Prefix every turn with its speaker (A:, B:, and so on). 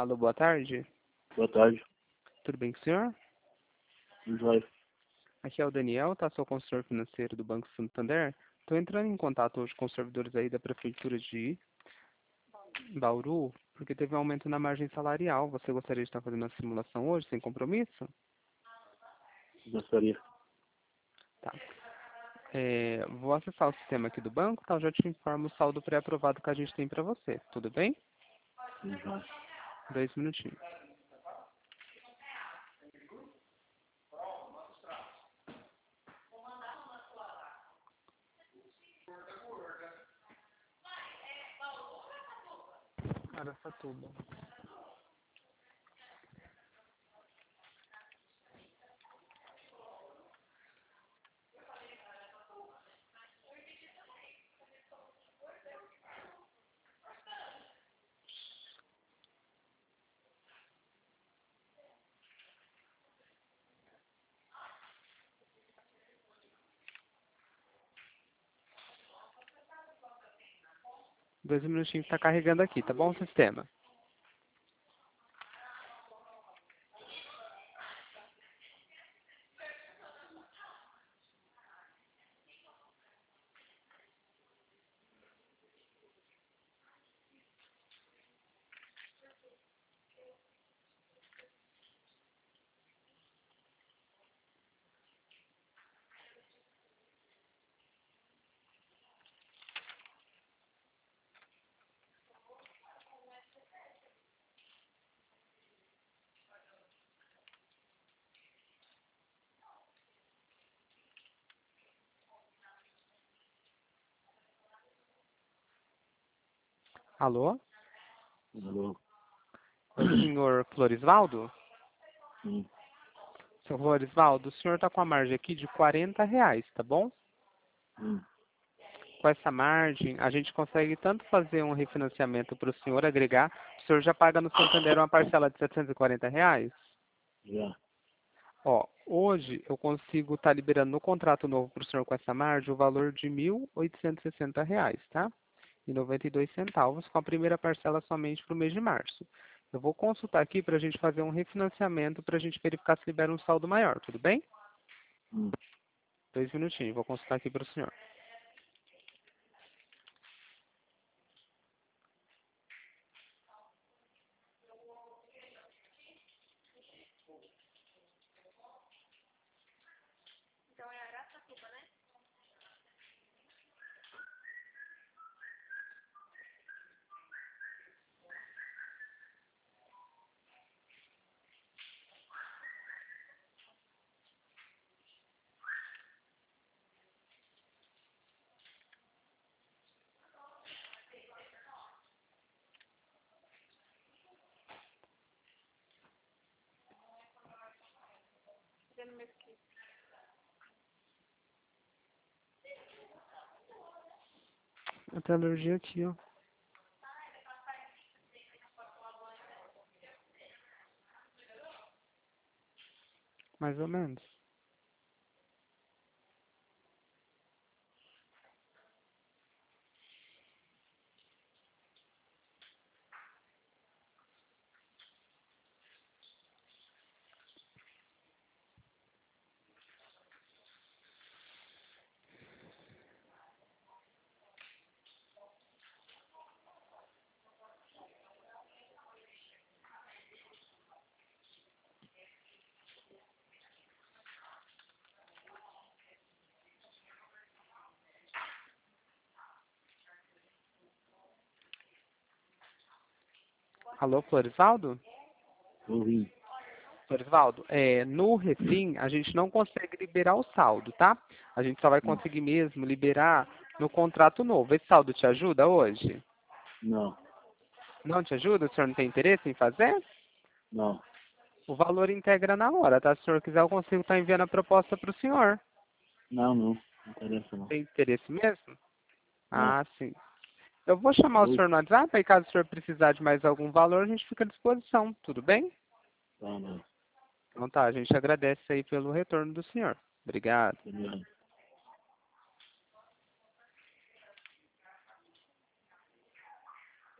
A: Alô, boa tarde.
B: Boa tarde.
A: Tudo bem com o senhor?
B: Tudo jóia.
A: Aqui é o Daniel, tá? Sou consultor financeiro do Banco Santander. Estou entrando em contato hoje com os servidores aí da Prefeitura de Bauru, porque teve um aumento na margem salarial. Você gostaria de estar fazendo a simulação hoje, sem compromisso?
B: Gostaria.
A: Tá. Vou acessar o sistema aqui do banco, tá? Eu já te informo o saldo pré-aprovado que a gente tem para você. Tudo bem?
B: Tudo jóia.
A: 2 minutinhos. Araçatuba. Dois minutinhos, está carregando aqui, tá bom, o sistema? Alô?
B: Alô?
A: Oi, senhor Florisvaldo?
B: Sim.
A: Seu Florisvaldo, o senhor está com a margem aqui de R$ 40, tá bom? Com essa margem, a gente consegue tanto fazer um refinanciamento para o senhor agregar, o senhor já paga no Santander uma parcela de R$ 740?
B: Já.
A: Ó, hoje eu consigo estar liberando no contrato novo para o senhor com essa margem o valor de R$ 1.860, tá? E 92 centavos, com a primeira parcela somente para o mês de março. Eu vou consultar aqui para a gente fazer um refinanciamento para a gente verificar se libera um saldo maior, tudo bem? 2 minutinhos, vou consultar aqui para o senhor. Eu tenho alergia aqui, ó. Mais ou menos. Alô, Florisvaldo?
B: Ouvi.
A: Florisvaldo, no Refim a gente não consegue liberar o saldo, tá? A gente só vai conseguir mesmo liberar no contrato novo. Esse saldo te ajuda hoje?
B: Não.
A: Não te ajuda? O senhor não tem interesse em fazer?
B: Não.
A: O valor integra na hora, tá? Se o senhor quiser, eu consigo estar enviando a proposta para o senhor.
B: Não. Não interessa não.
A: Tem interesse mesmo?
B: Não.
A: Ah, sim. Eu vou chamar o
B: Oi.
A: senhor no WhatsApp, aí caso o senhor precisar de mais algum valor, a gente fica à disposição. Tudo bem?
B: Tá, não.
A: Então tá, a gente agradece aí pelo retorno do senhor. Obrigado.
B: Beleza.